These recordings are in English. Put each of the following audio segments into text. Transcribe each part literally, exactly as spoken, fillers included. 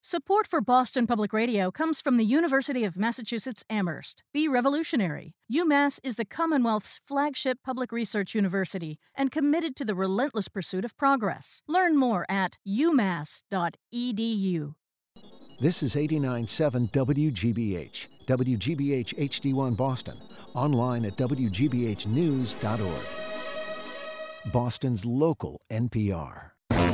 Support for Boston Public Radio comes from the University of Massachusetts Amherst. Be revolutionary. UMass is the Commonwealth's flagship public research university and committed to the relentless pursuit of progress. Learn more at u mass dot e d u. This is eighty-nine point seven W G B H, W G B H H D one Boston, online at w g b h news dot org. Boston's local N P R.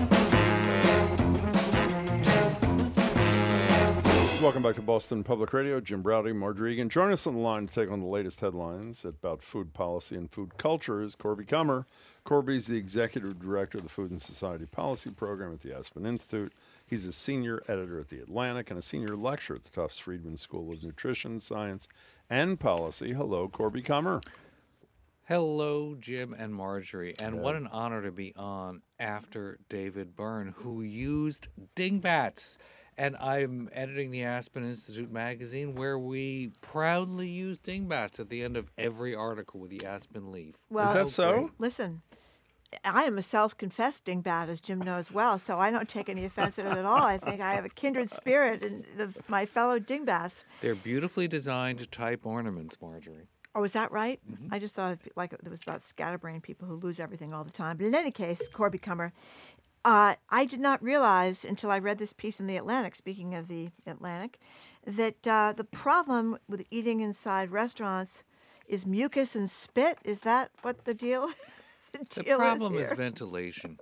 Welcome back to Boston Public Radio. Jim Braude, Margery Egan. Join us on the line to take on the latest headlines about food policy and food culture is Corby Kummer. Corby's the Executive Director of the Food and Society Policy Program at the Aspen Institute. He's a senior editor at The Atlantic and a senior lecturer at the Tufts Friedman School of Nutrition, Science, and Policy. Hello, Corby Kummer. Hello, Jim and Margery. And yeah. What an honor to be on after David Byrne, who used dingbats. And I'm editing the Aspen Institute magazine, where we proudly use dingbats at the end of every article with the Aspen leaf. Well, is that so? Listen, I am a self-confessed dingbat, as Jim knows well, so I don't take any offense at it at all. I think I have a kindred spirit in the, my fellow dingbats. They're beautifully designed type ornaments, Margery. Oh, is that right? Mm-hmm. I just thought it, like it was about scatterbrained people who lose everything all the time. But in any case, Corby Kummer, Uh, I did not realize until I read this piece in The Atlantic, speaking of The Atlantic, that uh, the problem with eating inside restaurants is mucus and spit. Is that what the deal, the the deal problem is is ventilation.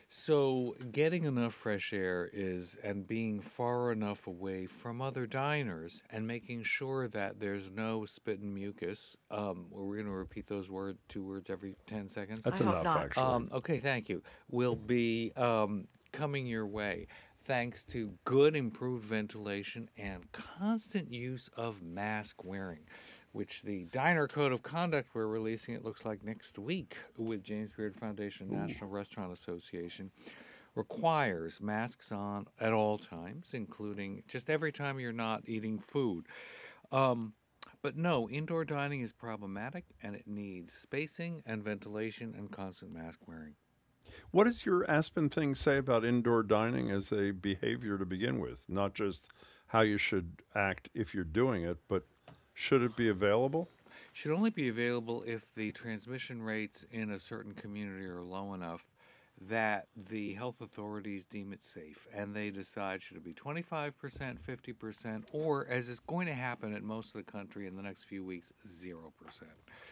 So getting enough fresh air is, and being far enough away from other diners and making sure that there's no spit and mucus. Um, we're going to repeat those word, two words every ten seconds. That's I hope enough, not. actually. Um, okay, thank you. Will be um, coming your way thanks to good improved ventilation and constant use of mask wearing, which the Diner Code of Conduct we're releasing, it looks like next week, with James Beard Foundation and National Restaurant Association, requires masks on at all times, including just every time you're not eating food. Um, but no, indoor dining is problematic, and it needs spacing and ventilation and constant mask wearing. What does your Aspen thing say about indoor dining as a behavior to begin with? Not just how you should act if you're doing it, but should it be available? Should only be available if the transmission rates in a certain community are low enough that the health authorities deem it safe, and they decide should it be twenty-five percent, fifty percent, or, as is going to happen in most of the country in the next few weeks, zero percent.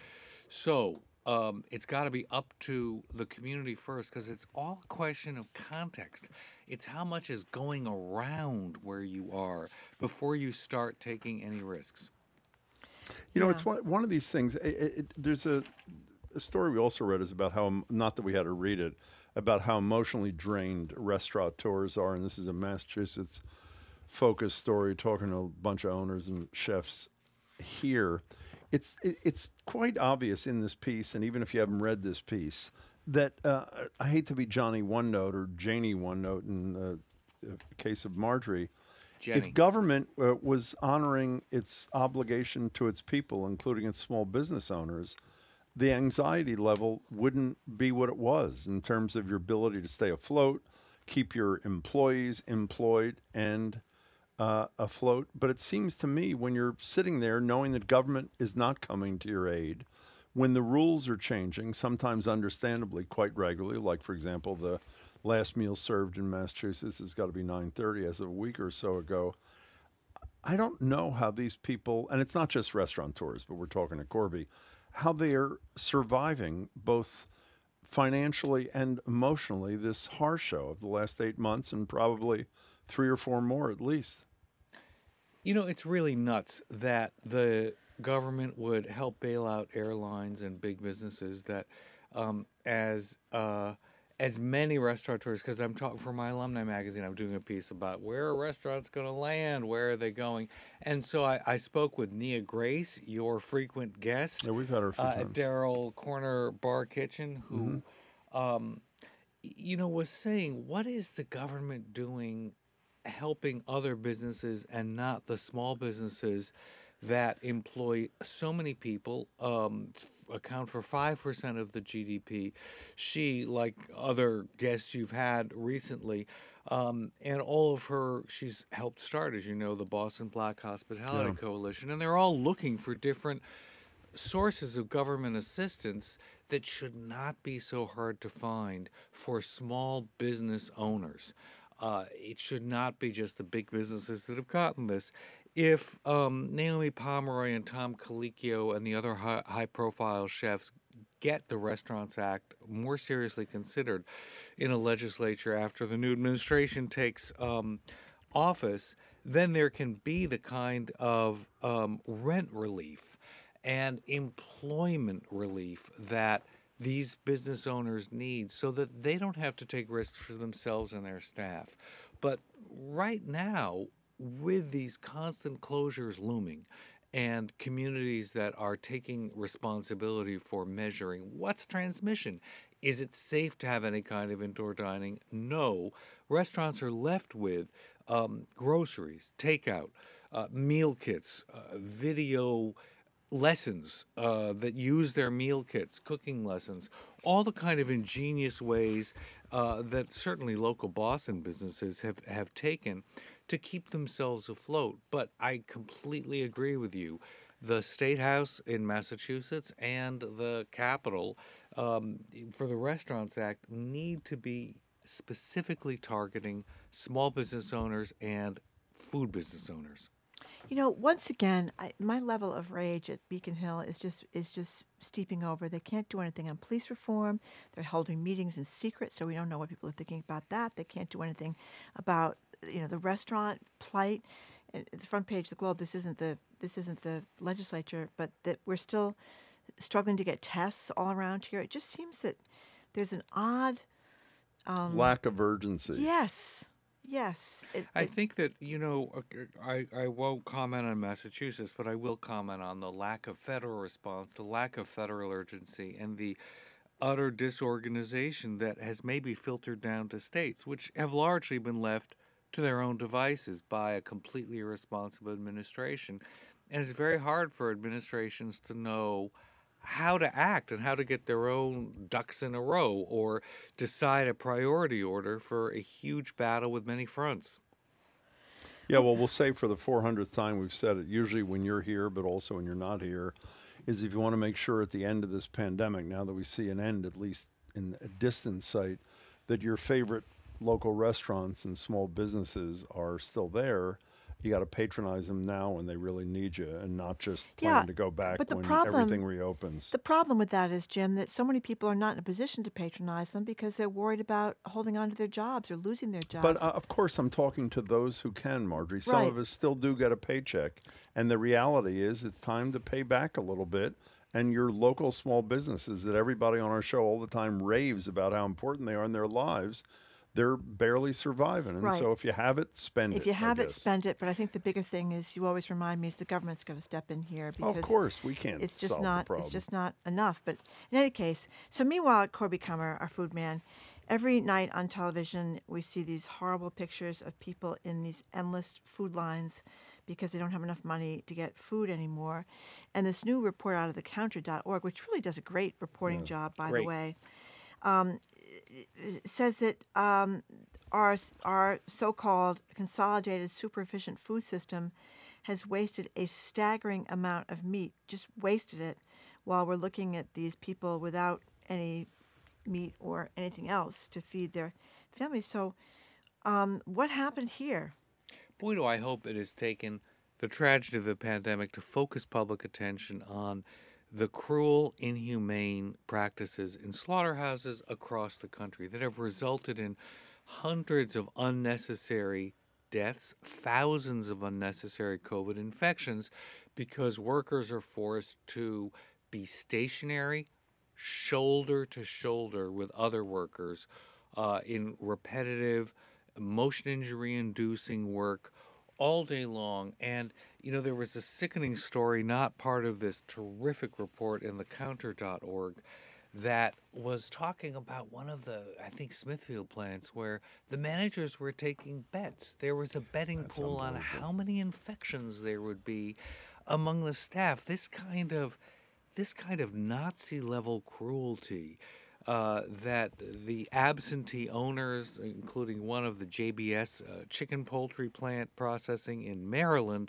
So um, it's got to be up to the community first, because it's all a question of context. It's how much is going around where you are before you start taking any risks. You know, Yeah. it's one, one of these things. It, it, there's a, a story we also read is about how, not that we had to read it, about how emotionally drained restaurateurs are. And this is a Massachusetts focused story, talking to a bunch of owners and chefs here. It's it, it's quite obvious in this piece, and even if you haven't read this piece, that uh, I hate to be Johnny One Note or Janie One Note in the, the case of Margery. Jenny. If government uh, was honoring its obligation to its people, including its small business owners, the anxiety level wouldn't be what it was in terms of your ability to stay afloat, keep your employees employed and uh, afloat. But it seems to me when you're sitting there knowing that government is not coming to your aid, when the rules are changing, sometimes understandably quite regularly, like, for example, the last meal served in Massachusetts has got to be nine thirty as of a week or so ago. I don't know how these people, and it's not just restaurateurs, but we're talking to Corby, how they're surviving both financially and emotionally this horror show of the last eight months and probably three or four more at least. You know, it's really nuts that the government would help bail out airlines and big businesses that um, as... Uh, As many restaurateurs, because I'm talking for my alumni magazine, I'm doing a piece about where are restaurants going to land, where are they going, and so I, I spoke with Nia Grace, your frequent guest, Yeah, we've had her a few uh, times. at Darrell Corner Bar Kitchen, who, Mm-hmm. um, you know, was saying, what is the government doing, helping other businesses and not the small businesses that employ so many people, um, account for five percent of the G D P. She, like other guests you've had recently, Um, and all of her, she's helped start, as you know, the Boston Black Hospitality Yeah. Coalition, and they're all looking for different sources of government assistance that should not be so hard to find for small business owners. Uh, it should not be just the big businesses that have gotten this. If um, Naomi Pomeroy and Tom Colicchio and the other high, high-profile chefs get the Restaurants Act more seriously considered in a legislature after the new administration takes um, office, then there can be the kind of um, rent relief and employment relief that these business owners need so that they don't have to take risks for themselves and their staff. But right now, with these constant closures looming and communities that are taking responsibility for measuring what's transmission, is it safe to have any kind of indoor dining? No. Restaurants are left with um, groceries, takeout, uh, meal kits, uh, video lessons uh, that use their meal kits, cooking lessons, all the kind of ingenious ways uh, that certainly local Boston businesses have, have taken to keep themselves afloat. But I completely agree with you. The State House in Massachusetts and the Capitol um, for the Restaurants Act need to be specifically targeting small business owners and food business owners. You know, once again, I, my level of rage at Beacon Hill is just is just steeping over. They can't do anything on police reform. They're holding meetings in secret, so we don't know what people are thinking about that. They can't do anything about, you know, the restaurant plight. At the front page of the Globe, this isn't the this isn't the legislature, but that we're still struggling to get tests all around here. It just seems that there's an odd um, lack of urgency. Yes. Yes. It, I it, think that, you know, I, I won't comment on Massachusetts, but I will comment on the lack of federal response, the lack of federal urgency, and the utter disorganization that has maybe filtered down to states, which have largely been left to their own devices by a completely irresponsible administration. And it's very hard for administrations to know how to act and how to get their own ducks in a row or decide a priority order for a huge battle with many fronts. Yeah, well, we'll say for the four hundredth time we've said it, usually when you're here, but also when you're not here, is if you want to make sure at the end of this pandemic, now that we see an end, at least in a distant sight, that your favorite local restaurants and small businesses are still there. You got to patronize them now when they really need you, and not just plan Yeah, to go back but the when problem- everything reopens. The problem with that is, Jim, that so many people are not in a position to patronize them because they're worried about holding on to their jobs or losing their jobs. But uh, of course, I'm talking to those who can, Marjorie. Some Right. of us still do get a paycheck, and the reality is it's time to pay back a little bit. And your local small businesses that everybody on our show all the time raves about how important they are in their lives, they're barely surviving. And Right. so if you have it, spend it. if you I have it, guess. spend it. But I think the bigger thing is you always remind me is the government's got to step in here because Of course, we can't it's just solve not the problem. it's just not enough. But in any case, so meanwhile, Corby Kummer, our food man, every night on television we see these horrible pictures of people in these endless food lines because they don't have enough money to get food anymore. And this new report out of the counter dot org, which really does a great reporting job, by Great. the way, um, it says that um, our our so-called consolidated super efficient food system has wasted a staggering amount of meat, just wasted it, while we're looking at these people without any meat or anything else to feed their families. So, um, what happened here? Boy, do I hope it has taken the tragedy of the pandemic to focus public attention on the cruel, inhumane practices in slaughterhouses across the country that have resulted in hundreds of unnecessary deaths, thousands of unnecessary COVID infections, because workers are forced to be stationary, shoulder to shoulder with other workers uh, in repetitive, motion injury inducing work all day long. And, you know, there was a sickening story, not part of this terrific report in the counter dot org, that was talking about one of the, I think, Smithfield plants where the managers were taking bets. There was a betting That's pool on how many infections there would be among the staff. This kind of, this kind of Nazi level cruelty uh, that the absentee owners, including one of the J B S uh, chicken poultry plant processing in Maryland,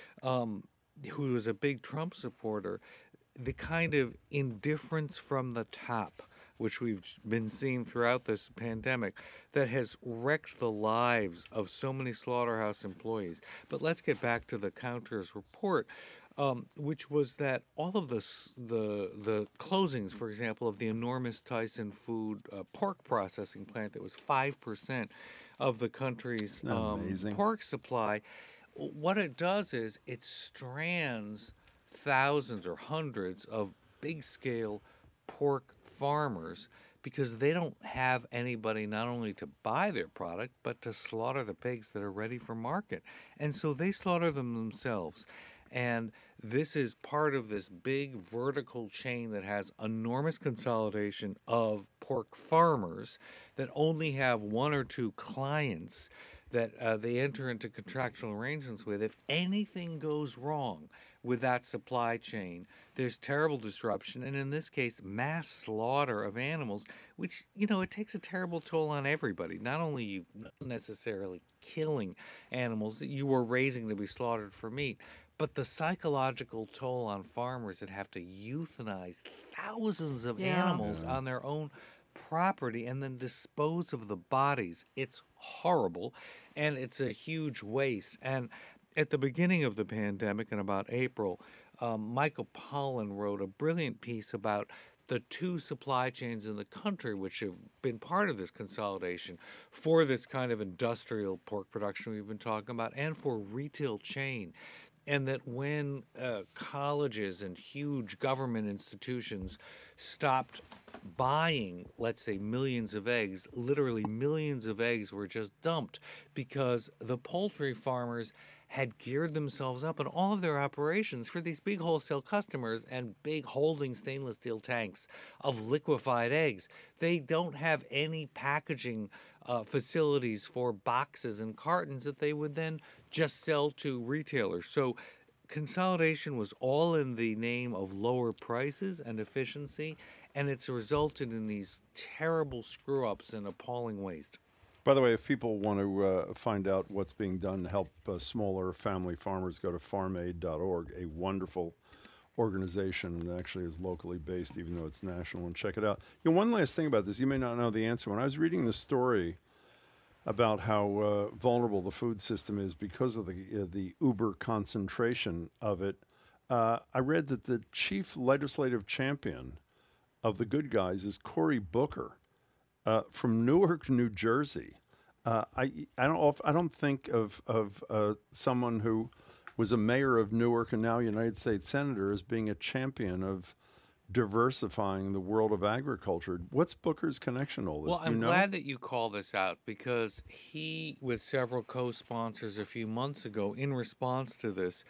um, who was a big Trump supporter, the kind of indifference from the top, which we've been seeing throughout this pandemic, that has wrecked the lives of so many slaughterhouse employees. But let's get back to the counter's report, um, which was that all of the the the closings, for example, of the enormous Tyson Food uh, pork processing plant that was five percent of the country's um, pork supply, what it does is it strands thousands or hundreds of big-scale pork farmers because they don't have anybody not only to buy their product but to slaughter the pigs that are ready for market. And so they slaughter them themselves. And this is part of this big vertical chain that has enormous consolidation of pork farmers that only have one or two clients that uh, they enter into contractual arrangements with. If anything goes wrong with that supply chain, there's terrible disruption, and in this case, mass slaughter of animals, which, you know, it takes a terrible toll on everybody. Not only you necessarily killing animals that you were raising to be slaughtered for meat, but the psychological toll on farmers that have to euthanize thousands of Yeah. animals Yeah. on their own property and then dispose of the bodies. It's horrible, and it's a huge waste. And at the beginning of the pandemic, in about April, um, Michael Pollan wrote a brilliant piece about the two supply chains in the country which have been part of this consolidation for this kind of industrial pork production we've been talking about, and for retail chain. And that when uh, colleges and huge government institutions stopped buying, let's say, millions of eggs, literally millions of eggs were just dumped because the poultry farmers had geared themselves up in all of their operations for these big wholesale customers and big holding stainless steel tanks of liquefied eggs. They don't have any packaging uh, facilities for boxes and cartons that they would then just sell to retailers. So consolidation was all in the name of lower prices and efficiency, and it's resulted in these terrible screw-ups and appalling waste. By the way, if people want to uh, find out what's being done to help uh, smaller family farmers, go to farm aid dot org, a wonderful organization that actually is locally based, even though it's national, and check it out. You know, one last thing about this, you may not know the answer. When I was reading the story about how uh, vulnerable the food system is because of the uh, the uber concentration of it, uh, I read that the chief legislative champion of the good guys is Cory Booker uh, from Newark, New Jersey. Uh, I I don't I don't think of of uh, someone who was a mayor of Newark and now United States senator as being a champion of diversifying the world of agriculture. What's Booker's connection to all this? Well, Do you I'm know? glad that you call this out because he, with several co-sponsors a few months ago, in response to this,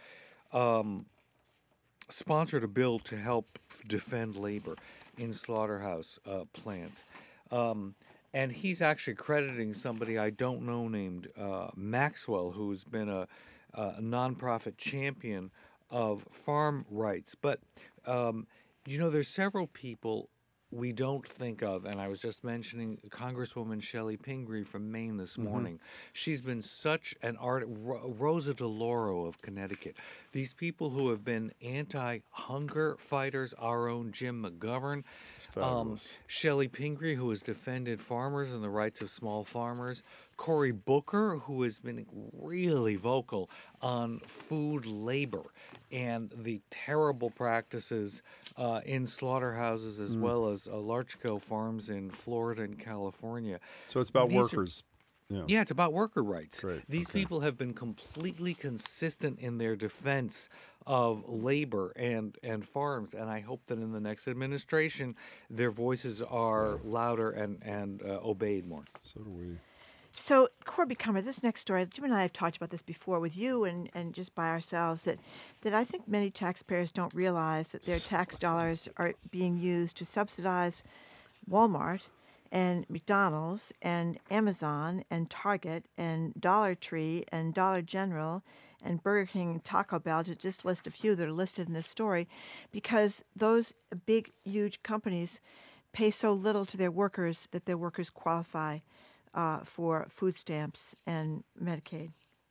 um, sponsored a bill to help defend labor in slaughterhouse uh, plants. Um, and he's actually crediting somebody I don't know named uh, Maxwell, who's been a, a nonprofit champion of farm rights. But um, you know, there's several people we don't think of, and I was just mentioning Congresswoman Shelley Pingree from Maine this morning. She's been such an art, Ro- Rosa DeLauro of Connecticut. These people who have been anti-hunger fighters, our own Jim McGovern, um, Shelley Pingree, who has defended farmers and the rights of small farmers, Cory Booker, who has been really vocal on food labor and the terrible practices uh, in slaughterhouses as Mm. well as uh, large-scale farms in Florida and California. So it's about These are- workers. Yeah. Yeah, it's about worker rights. Great, These okay. people have been completely consistent in their defense of labor and, and farms, and I hope that in the next administration their voices are louder and, and uh, obeyed more. So do we. So, Corby Kummer, this next story, Jim and I have talked about this before with you and, and just by ourselves, that, that I think many taxpayers don't realize that their tax dollars are being used to subsidize Walmart and McDonald's and Amazon and Target and Dollar Tree and Dollar General and Burger King and Taco Bell, to just list a few that are listed in this story, because those big, huge companies pay so little to their workers that their workers qualify uh, for food stamps and Medicaid.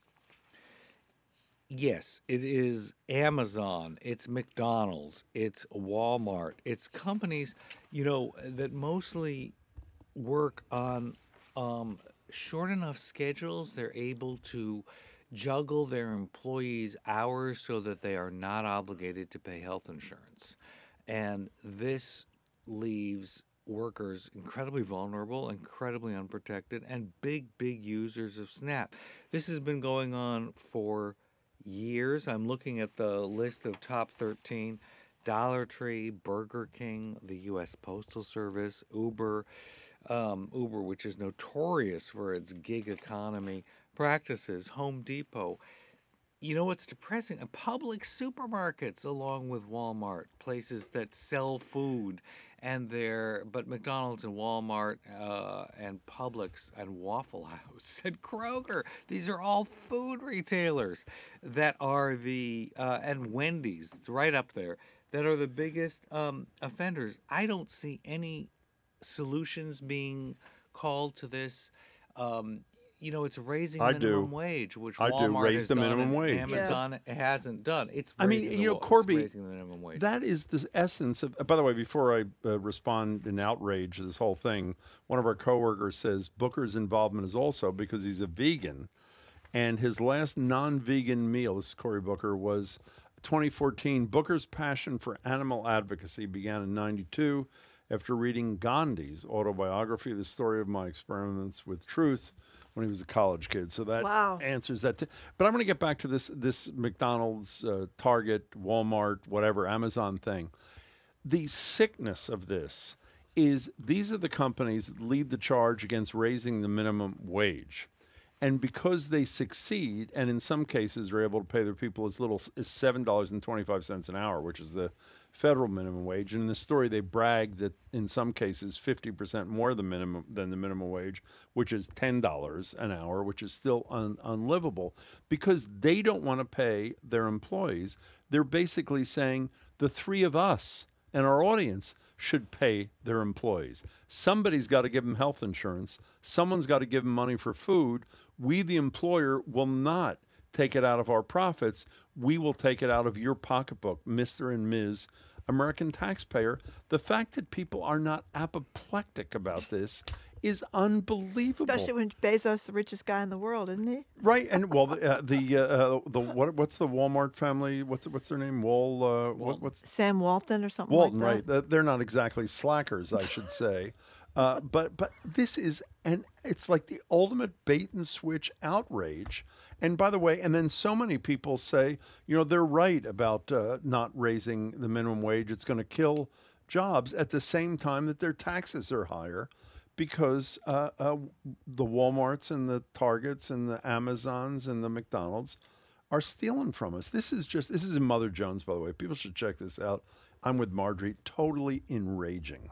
Yes, it is Amazon, it's McDonald's, it's Walmart, it's companies, you know, that mostly work on um, short enough schedules. They're able to juggle their employees' hours so that they are not obligated to pay health insurance. And this leaves workers incredibly vulnerable, incredibly unprotected, and big, big users of SNAP. This has been going on for years. I'm looking at the list of top thirteen. Dollar Tree, Burger King, the U S Postal Service, Uber, um, Uber, which is notorious for its gig economy practices, Home Depot. You know what's depressing? Public supermarkets, along with Walmart, places that sell food, and they're but McDonald's and Walmart uh, and Publix and Waffle House and Kroger. These are all food retailers that are the uh, and Wendy's. It's right up there. That are the biggest um, offenders. I don't see any solutions being called to this. Um, You know, it's raising I minimum do. wage, which I do. Walmart Raise has the done minimum and wage. Amazon hasn't done. It's I mean, raising you the know, wa- it's Corby, raising the minimum wage. that is the essence of. By the way, before I uh, respond in outrage to this whole thing, one of our coworkers says Booker's involvement is also because he's a vegan, and his last non-vegan meal, this is Cory Booker, was twenty fourteen. Booker's passion for animal advocacy began in ninety-two after reading Gandhi's autobiography, The Story of My Experiments with Truth, when he was a college kid. So that Wow. answers that. T- but I'm going to get back to this this McDonald's, uh, Target, Walmart, whatever, Amazon thing. The sickness of this is these are the companies that lead the charge against raising the minimum wage. And because they succeed, and in some cases are able to pay their people as little as seven dollars and twenty-five cents an hour, which is the federal minimum wage. And in the story, they brag that in some cases, fifty percent more the minimum than the minimum wage, which is ten dollars an hour, which is still un, unlivable. Because they don't want to pay their employees, they're basically saying the three of us and our audience should pay their employees. Somebody's got to give them health insurance. Someone's got to give them money for food. We, the employer, will not take it out of our profits. We will take it out of your pocketbook, Mister and Miz American taxpayer. The fact that people are not apoplectic about this is unbelievable. Especially when Bezos, the richest guy in the world, isn't he? Right, and well, the uh, the uh, the what what's the Walmart family? What's what's their name? Wall. Uh, what, what's Sam Walton or something Walton? like Right, that. Uh, they're not exactly slackers, I should say. Uh, but but this is and it's like the ultimate bait and switch outrage. And by the way, and then so many people say, you know, they're right about uh, not raising the minimum wage. It's going to kill jobs at the same time that their taxes are higher because uh, uh, the Walmarts and the Targets and the Amazons and the McDonald's are stealing from us. This is just, this is Mother Jones, by the way. People should check this out. I'm with Marjorie. Totally enraging.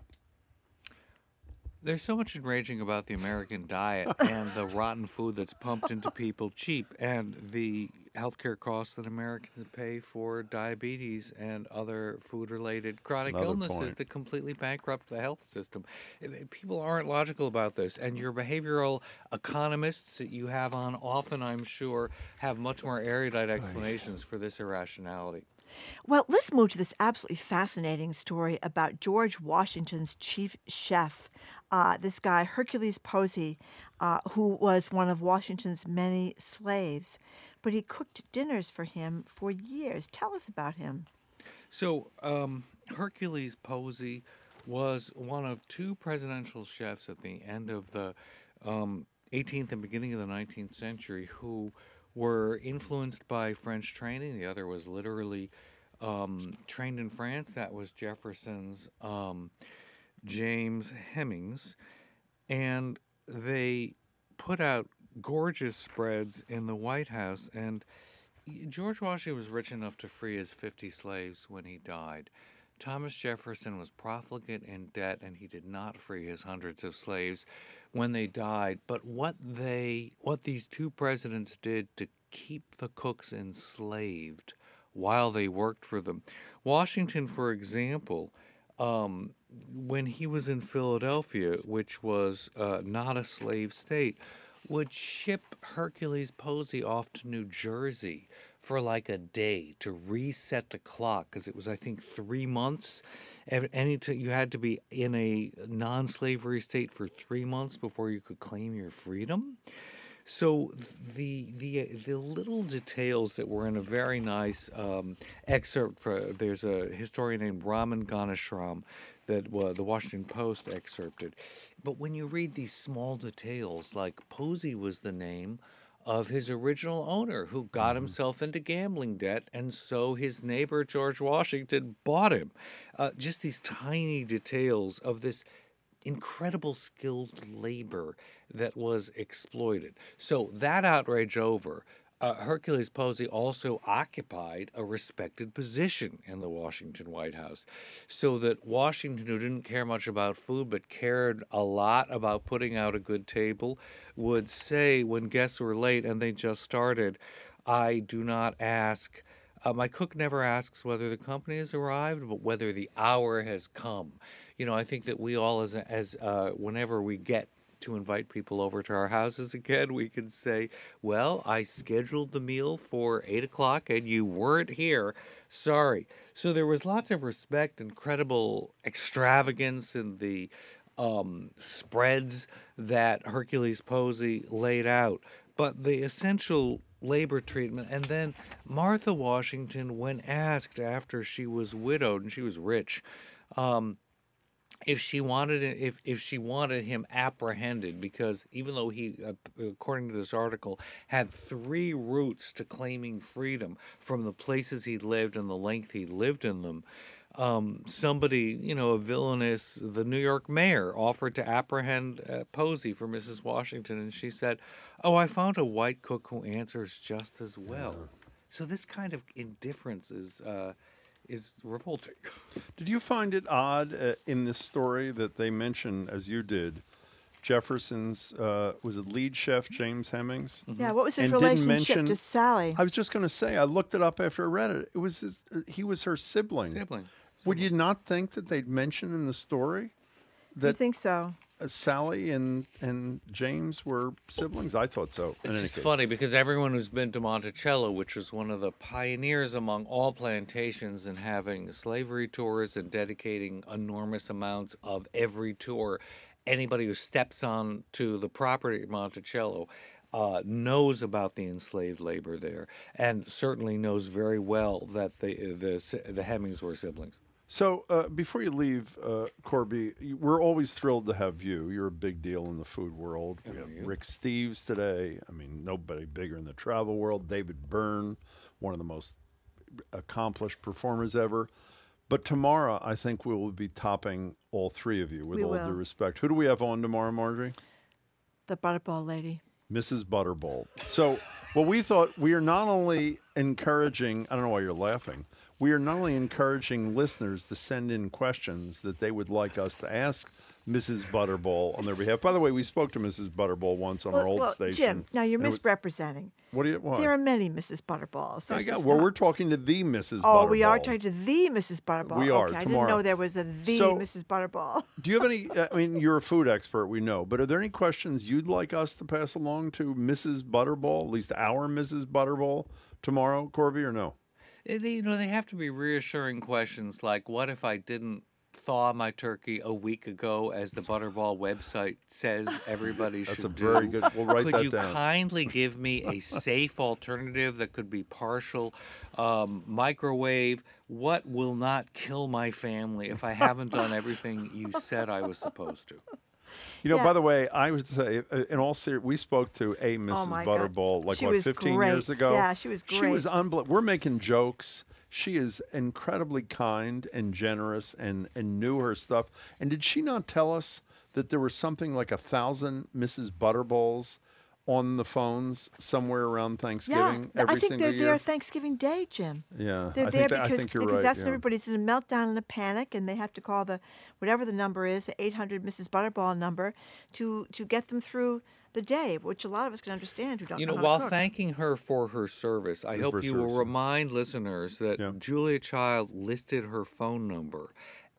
There's so much enraging about the American diet and the rotten food that's pumped into people cheap, and the healthcare costs that Americans pay for diabetes and other food-related chronic another illnesses point. that completely bankrupt the health system. People aren't logical about this, and your behavioral economists that you have on often, I'm sure, have much more erudite explanations for this irrationality. Well, let's move to this absolutely fascinating story about George Washington's chief chef, uh, this guy, Hercules Posey, uh, who was one of Washington's many slaves. But he cooked dinners for him for years. Tell us about him. So, um, Hercules Posey was one of two presidential chefs at the end of the um, eighteenth and beginning of the nineteenth century who were influenced by French training. The other was literally um, trained in France. That was Jefferson's um, James Hemings. And they put out gorgeous spreads in the White House. And George Washington was rich enough to free his fifty slaves when he died. Thomas Jefferson was profligate in debt, and he did not free his hundreds of slaves when they died. But what they, what these two presidents did to keep the cooks enslaved while they worked for them. Washington, for example, um, when he was in Philadelphia, which was uh, not a slave state, would ship Hercules Posey off to New Jersey for like a day to reset the clock, because it was, I think, three months. Any t- you had to be in a non-slavery state for three months before you could claim your freedom. So the the the little details that were in a very nice um, excerpt. For, there's a historian named Raman Ganeshram that uh, the Washington Post excerpted. But when you read these small details, like Posey was the name of his original owner who got himself into gambling debt, and so his neighbor George Washington bought him. Uh, just these tiny details of this incredible skilled labor that was exploited. So that outrage over, uh, Hercules Posey also occupied a respected position in the Washington White House, so that Washington, who didn't care much about food but cared a lot about putting out a good table, would say when guests were late and they just started, I do not ask, uh, my cook never asks whether the company has arrived, but whether the hour has come. You know, I think that we all, as, as uh, whenever we get to invite people over to our houses again, we can say, well, I scheduled the meal for eight o'clock and you weren't here. Sorry. So there was lots of respect, incredible extravagance in the um, spreads that Hercules Posey laid out. But the essential labor treatment, and then Martha Washington, when asked after she was widowed and she was rich, um, if she wanted if if she wanted him apprehended, because even though he, uh, according to this article, had three routes to claiming freedom from the places he lived and the length he lived in them, um, somebody, you know, a villainous, the New York mayor, offered to apprehend uh, Posey for Missus Washington, and she said, "Oh, I found a white cook who answers just as well." Yeah. So this kind of indifference is. Uh, is revolting. Did you find it odd uh, in this story that they mention, as you did, Jefferson's, uh, was it lead chef James Hemings? Mm-hmm. Yeah, what was his and relationship mention, to Sally? I was just going to say, I looked it up after I read it. It was his, uh, he was her sibling. Sibling. Would you not think that they'd mention in the story that I think so. Uh, Sally and and James were siblings? I thought so. In It's any just case. funny because everyone who's been to Monticello, which was one of the pioneers among all plantations in having slavery tours and dedicating enormous amounts of every tour, anybody who steps on to the property at Monticello uh, knows about the enslaved labor there, and certainly knows very well that the the, the Hemings were siblings. So uh, before you leave, uh, Corby, we're always thrilled to have you. You're a big deal in the food world. We have Rick Steves today. I mean, nobody bigger in the travel world. David Byrne, one of the most accomplished performers ever. But tomorrow, I think we will be topping all three of you, with We all will. due respect. Who do we have on tomorrow, Marjorie? The Butterball lady. Missus Butterball. So, well, we thought we are not only encouraging, I don't know why you're laughing, we are not only encouraging listeners to send in questions that they would like us to ask Missus Butterball on their behalf. By the way, we spoke to Missus Butterball once on Well, our old well, station. Jim, now you're and it was- misrepresenting. What do you want? There are many Missus Butterballs. I There's got, just well, not- we're talking to the Missus Oh, Butterball. we are talking to the Missus Butterball. We are, Okay, I tomorrow. didn't know there was a the So- Missus Butterball. Do you have any, I mean, you're a food expert, we know, but are there any questions you'd like us to pass along to Missus Butterball, at least our Missus Butterball tomorrow, Corby, or no? Eh, They, you know, they have to be reassuring questions like, what if I didn't thaw my turkey a week ago, as the Butterball website says everybody That's should a do? very good, we'll write Could that you down. kindly give me a safe alternative that could be partial? Um, microwave, what will not kill my family if I haven't done everything you said I was supposed to? You know, Yeah. by the way, I would say, uh, in all seriousness, we spoke to a Missus Oh my God. Butterball like She what, was fifteen great. years ago. Yeah, she was She great. was unbelievable. We're making jokes. She is incredibly kind and generous, and and knew her stuff. And did she not tell us that there were something like a thousand Missus Butterballs on the phones somewhere around Thanksgiving yeah, every I think single they're year? there Thanksgiving Day, Jim. Yeah, They're I there think that, because, I think you're because right. that's yeah. when everybody's in a meltdown and a panic, and they have to call the whatever the number is, the eight hundred Missus Butterball number, to to get them through the day, which a lot of us can understand who don't You know know, how to while cook. thanking her for her service, I hope For you service, will yeah. remind listeners that Yeah. Julia Child listed her phone number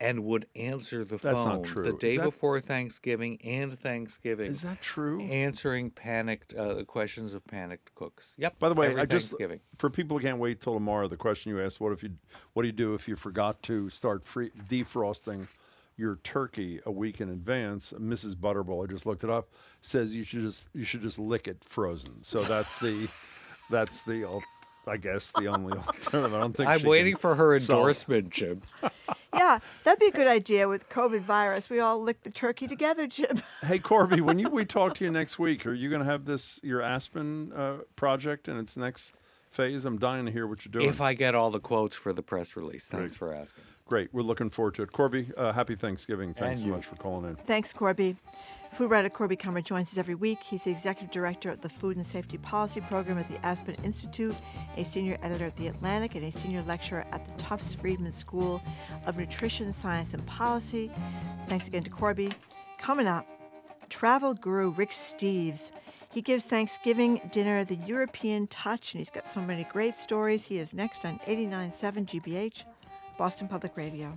and would answer the That's phone not true. the Is day that- before Thanksgiving and Thanksgiving. Is that true? Answering panicked uh, questions of panicked cooks. Yep. By the way, every I just Thanksgiving. for people who can't wait till tomorrow, the question you asked: What if you, what do you do if you forgot to start free, defrosting your turkey a week in advance? Missus Butterball, I just looked it up, says you should just you should just lick it frozen. So that's the that's the al- I guess the only alternative. I don't think I'm she waiting can for her solve- endorsement, Jim. Yeah, that'd be a good idea with COVID virus. We all lick the turkey together, Jim. Hey Corby, when you we talk to you next week, are you going to have this your Aspen uh, project in its next phase? I'm dying to hear what you're doing. If I get all the quotes for the press release. Thanks Great. for asking. Great, we're looking forward to it. Corby, uh, happy Thanksgiving. Thanks And so you. much for calling in. Thanks, Corby. Food writer Corby Kummer joins us every week. He's the executive director of the Food and Safety Policy Program at the Aspen Institute, a senior editor at The Atlantic, and a senior lecturer at the Tufts Friedman School of Nutrition, Science, and Policy. Thanks again to Corby. Coming up, travel guru Rick Steves. He gives Thanksgiving dinner the European touch, and he's got so many great stories. He is next on eighty-nine point seven G B H, Boston Public Radio.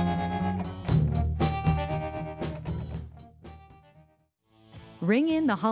Ring in the holiday.